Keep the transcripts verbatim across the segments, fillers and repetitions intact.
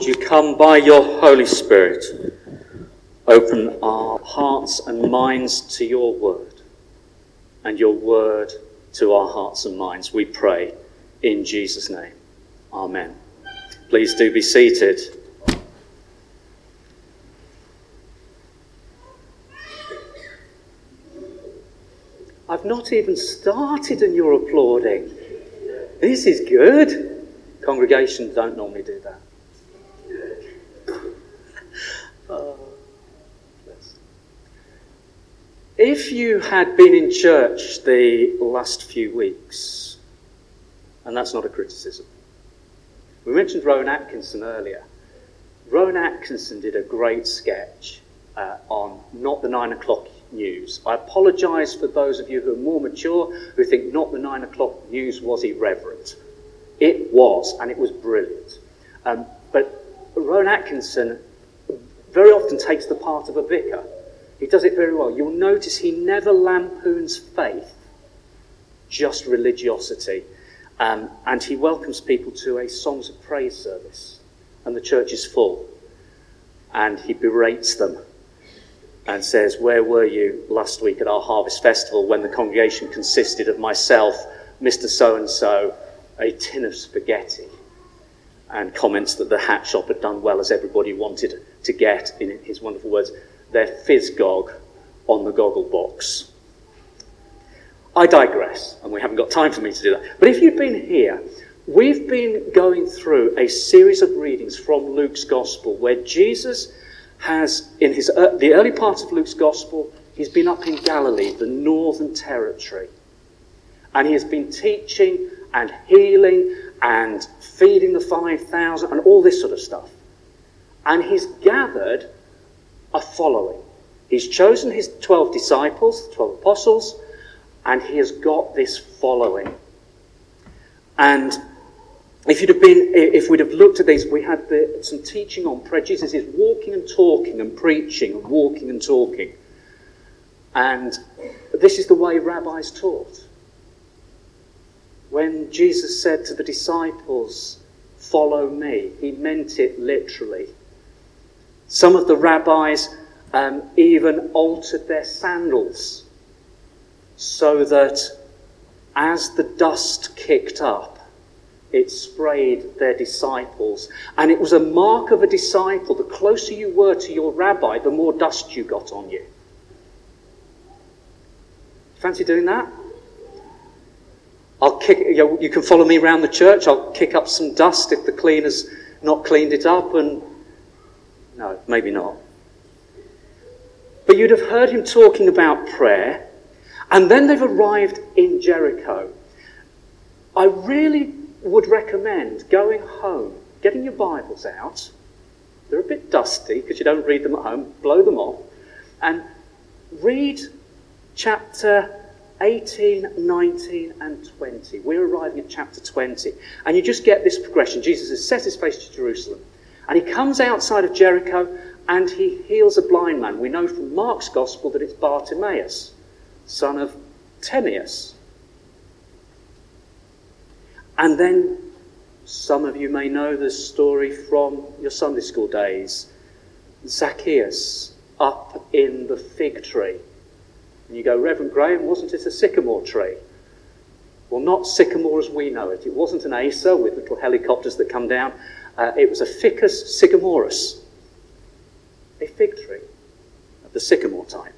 You come by your Holy Spirit, open our hearts and minds to your word, and your word to our hearts and minds, we pray in Jesus' name. Amen. Please do be seated. I've not even started and you're applauding. This is good. Congregations don't normally do that. Oh, bless. If you had been in church the last few weeks, and that's not a criticism, we mentioned Rowan Atkinson earlier. Rowan Atkinson did a great sketch uh, on Not the Nine O'Clock News. I apologise for those of you who are more mature who think Not the Nine O'Clock News was irreverent. It was, and it was brilliant. Um, but Rowan Atkinson very often takes the part of a vicar. He does it very well. You'll notice he never lampoons faith, just religiosity. Um, and he welcomes people to a Songs of Praise service. And the church is full. And he berates them and says, where were you last week at our Harvest Festival when the congregation consisted of myself, Mister So-and-so, a tin of spaghetti? And comments that the hat shop had done well, as everybody wanted to get, in his wonderful words, their fizz-gog on the goggle box. I digress, and we haven't got time for me to do that. But if you've been here, we've been going through a series of readings from Luke's Gospel, where Jesus has, in his uh, the early part of Luke's Gospel, he's been up in Galilee, the Northern Territory. And he has been teaching and healing and feeding the five thousand and all this sort of stuff. And he's gathered a following. He's chosen his twelve disciples, the twelve apostles, and he has got this following. And if you'd have been, if we'd have looked at these, we had the, some teaching on prayer. Jesus is walking and talking and preaching and walking and talking. And this is the way rabbis taught. When Jesus said to the disciples, follow me, he meant it literally. Some of the rabbis um, even altered their sandals so that as the dust kicked up, it sprayed their disciples. And it was a mark of a disciple. The closer you were to your rabbi, the more dust you got on you. Fancy doing that? I'll kick. You know, you can follow me around the church. I'll kick up some dust if the cleaner's not cleaned it up. And no, maybe not. But you'd have heard him talking about prayer. And then they've arrived in Jericho. I really would recommend going home, getting your Bibles out. They're a bit dusty because you don't read them at home. Blow them off. And read chapter eighteen, nineteen and twenty. We're arriving at chapter twenty. And you just get this progression. Jesus has set his face to Jerusalem. And he comes outside of Jericho and he heals a blind man. We know from Mark's Gospel that it's Bartimaeus, son of Timaeus. And then some of you may know the story from your Sunday school days. Zacchaeus up in the fig tree. And you go, Reverend Graham, wasn't it a sycamore tree? Well, not sycamore as we know it. It wasn't an Acer with little helicopters that come down. Uh, it was a Ficus sycamorus, a fig tree of the sycamore type.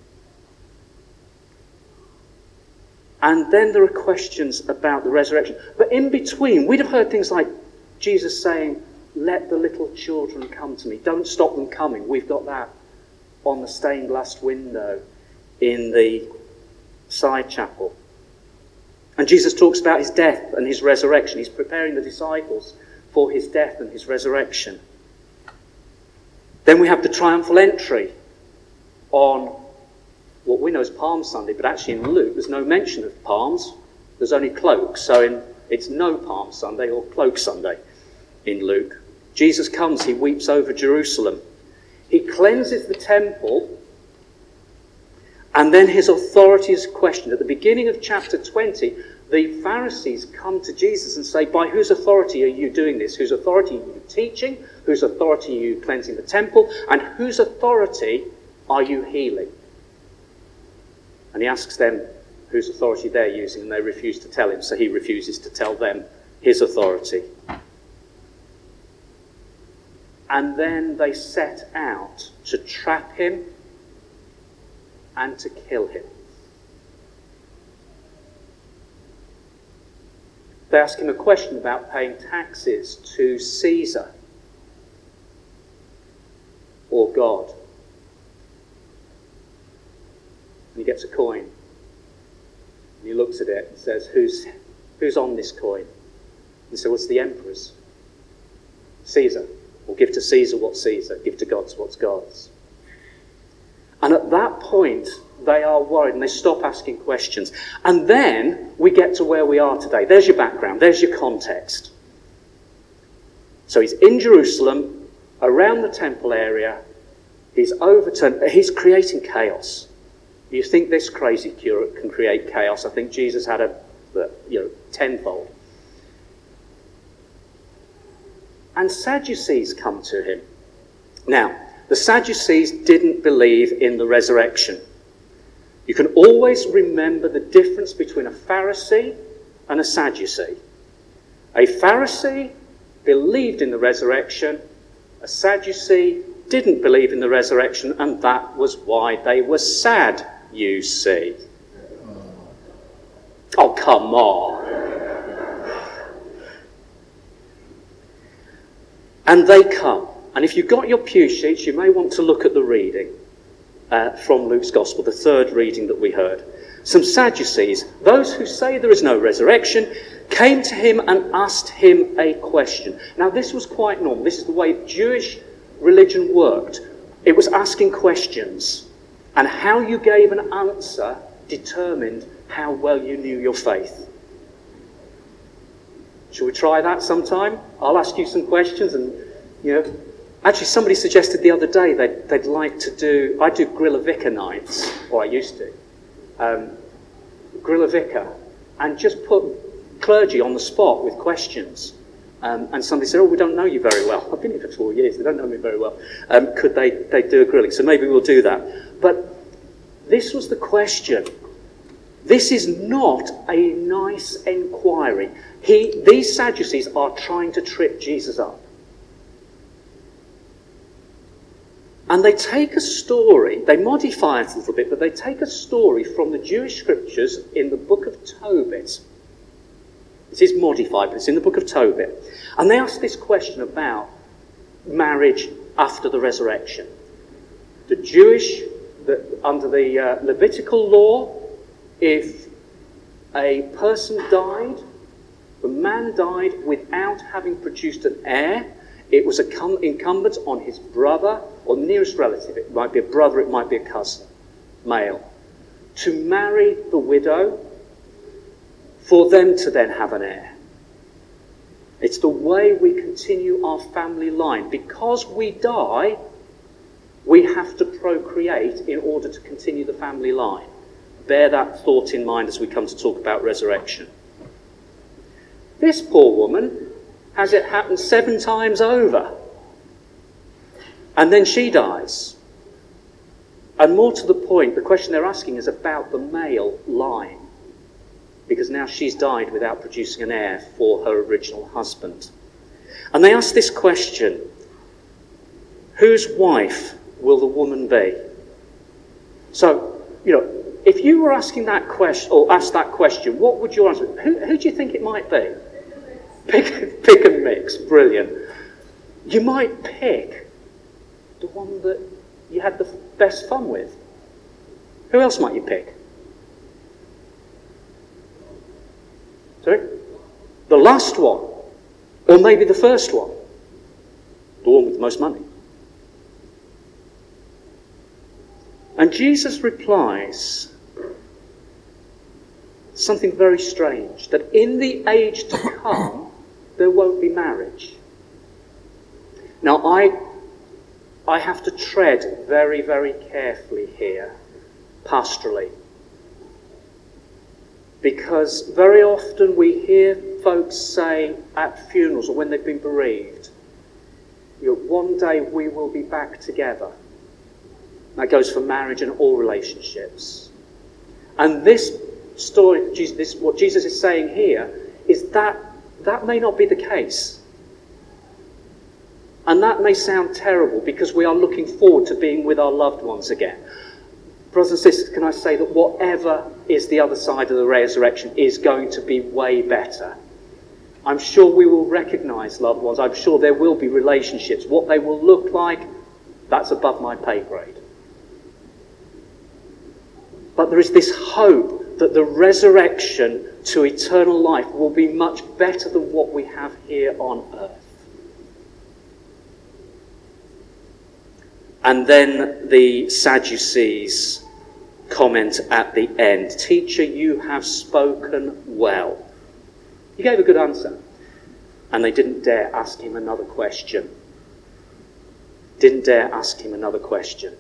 And then there are questions about the resurrection. But in between, we'd have heard things like Jesus saying, let the little children come to me. Don't stop them coming. We've got that on the stained glass window in the side chapel. And Jesus talks about his death and his resurrection. He's preparing the disciples for his death and his resurrection. Then we have the triumphal entry on what we know as Palm Sunday, but actually in Luke there's no mention of palms. There's only cloaks. So in, it's no Palm Sunday or Cloak Sunday in Luke. Jesus comes, he weeps over Jerusalem. He cleanses the temple. And then his authority is questioned. At the beginning of chapter twenty, the Pharisees come to Jesus and say, by whose authority are you doing this? Whose authority are you teaching? Whose authority are you cleansing the temple? And whose authority are you healing? And he asks them whose authority they're using, and they refuse to tell him, so he refuses to tell them his authority. And then they set out to trap him and to kill him. They ask him a question about paying taxes to Caesar or God. And he gets a coin. And he looks at it and says, who's, who's on this coin? And so, what's the emperor's? Caesar. Or give to Caesar what's Caesar. Give to God what's God's. And at that point, they are worried and they stop asking questions. And then we get to where we are today. There's your background. There's your context. So he's in Jerusalem, around the temple area. He's overturned. He's creating chaos. You think this crazy curate can create chaos? I think Jesus had a, you know, tenfold. And Sadducees come to him. Now, the Sadducees didn't believe in the resurrection. You can always remember the difference between a Pharisee and a Sadducee. A Pharisee believed in the resurrection. A Sadducee didn't believe in the resurrection, and that was why they were sad, you see. Oh, come on. And they come. And if you've got your pew sheets, you may want to look at the reading uh, from Luke's Gospel, the third reading that we heard. Some Sadducees, those who say there is no resurrection, came to him and asked him a question. Now, this was quite normal. This is the way Jewish religion worked. It was asking questions. And how you gave an answer determined how well you knew your faith. Shall we try that sometime? I'll ask you some questions and, you know... Actually, somebody suggested the other day they'd, they'd like to do... I do Grill a Vicar nights, or I used to. Um, Grill a Vicar. And just put clergy on the spot with questions. Um, and somebody said, oh, we don't know you very well. I've been here for four years. They don't know me very well. Um, could they, they do a grilling? So maybe we'll do that. But this was the question. This is not a nice inquiry. He, these Sadducees are trying to trip Jesus up. And they take a story, they modify it a little bit, but they take a story from the Jewish scriptures in the book of Tobit. It is modified, but it's in the book of Tobit. And they ask this question about marriage after the resurrection. The Jewish, the, under the uh, Levitical law, if a person died, the man died without having produced an heir, it was incumbent on his brother or nearest relative, it might be a brother, it might be a cousin, male, to marry the widow for them to then have an heir. It's the way we continue our family line. Because we die, we have to procreate in order to continue the family line. Bear that thought in mind as we come to talk about resurrection. This poor woman has it happened seven times over. And then she dies. And more to the point, the question they're asking is about the male line. Because now she's died without producing an heir for her original husband. And they ask this question: whose wife will the woman be? So, you know, if you were asking that question, or asked that question, what would your answer be? Who, who do you think it might be? Pick, pick and mix, brilliant. You might pick the one that you had the best fun with. Who else might you pick? Sorry? The last one. Or maybe the first one. The one with the most money. And Jesus replies something very strange, that in the age to come, there won't be marriage. Now, I, I have to tread very, very carefully here, pastorally. Because very often we hear folks say at funerals or when they've been bereaved, you know, one day we will be back together. That goes for marriage and all relationships. And this story, this, what Jesus is saying here, is that that may not be the case. And that may sound terrible because we are looking forward to being with our loved ones again. Brothers and sisters, can I say that whatever is the other side of the resurrection is going to be way better. I'm sure we will recognise loved ones. I'm sure there will be relationships. What they will look like, that's above my pay grade. But there is this hope that the resurrection to eternal life will be much better than what we have here on earth. And then the Sadducees comment at the end, "Teacher, you have spoken well." He gave a good answer. And they didn't dare ask him another question. Didn't dare ask him another question.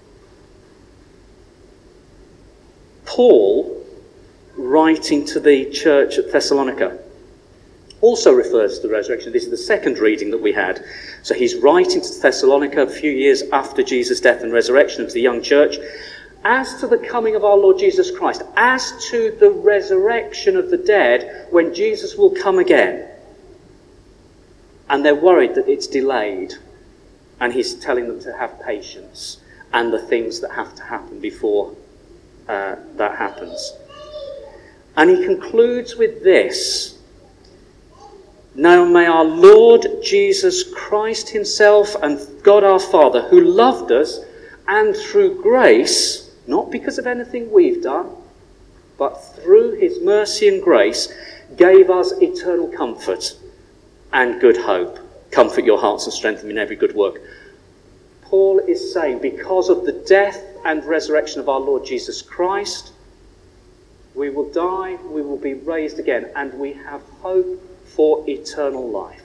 Paul, writing to the church at Thessalonica, also refers to the resurrection. This is the second reading that we had. So he's writing to Thessalonica a few years after Jesus' death and resurrection of the young church. As to the coming of our Lord Jesus Christ, as to the resurrection of the dead, when Jesus will come again. And they're worried that it's delayed. And he's telling them to have patience and the things that have to happen before uh, that happens. And he concludes with this: "Now may our Lord Jesus Christ himself and God our Father, who loved us and through grace, not because of anything we've done, but through his mercy and grace, gave us eternal comfort and good hope. Comfort your hearts and strengthen them in every good work." Paul is saying, because of the death and resurrection of our Lord Jesus Christ, we will die, we will be raised again, and we have hope for eternal life.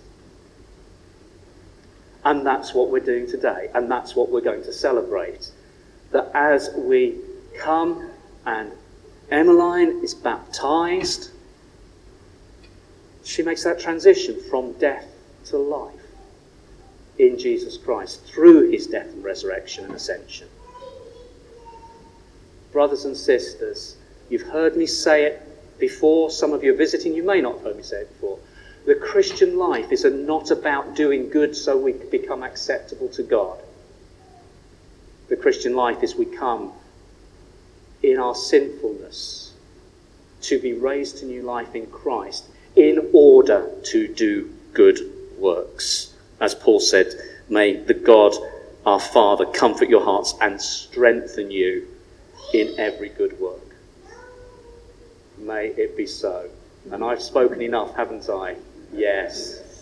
And that's what we're doing today, and that's what we're going to celebrate. That as we come and Emmeline is baptised, she makes that transition from death to life in Jesus Christ through his death and resurrection and ascension. Brothers and sisters, you've heard me say it before. Some of you are visiting, you may not have heard me say it before. The Christian life is not about doing good so we become acceptable to God. The Christian life is we come in our sinfulness to be raised to new life in Christ in order to do good works. As Paul said, may the God our Father comfort your hearts and strengthen you in every good work. May it be so. And I've spoken enough, haven't I? Yes.